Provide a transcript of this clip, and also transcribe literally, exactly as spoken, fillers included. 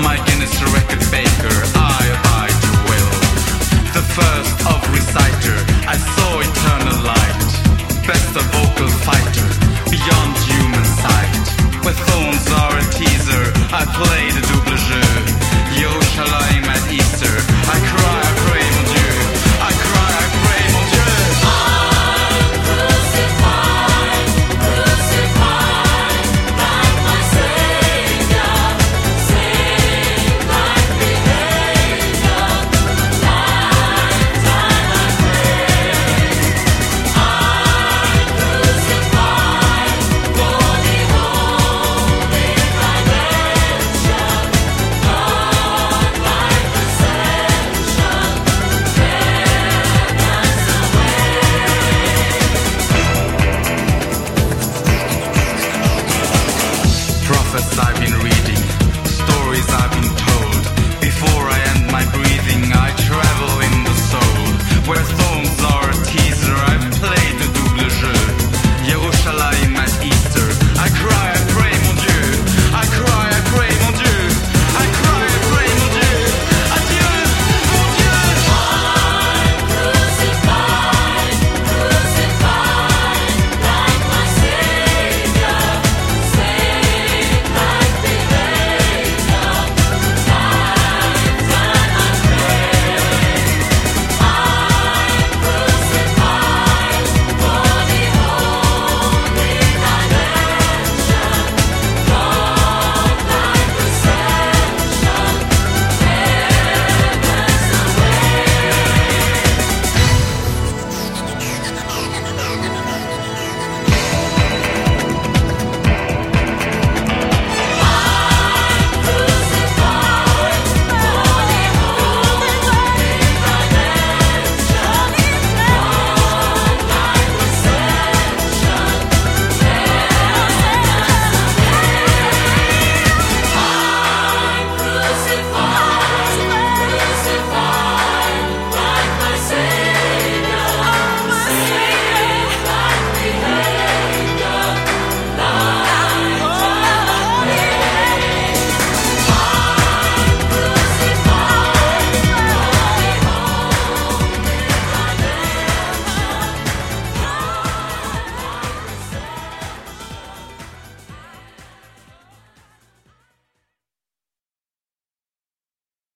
my Guinness record baker, I abide your will. The first of reciter, I saw eternal light. Best of vocal fighter, beyond human sight. Where thorns are a teaser, I play the double jeu. Yerushalayim at Easter, I cry, I pray, mon Dieu. I cry, I pray, mon Dieu. I'm crucified, crucified, like my Savior. Sing like the angel, lifetime I pray. I'm crucified for the holy redemption, God like ascension, heaven's away. Prophets I've been reading,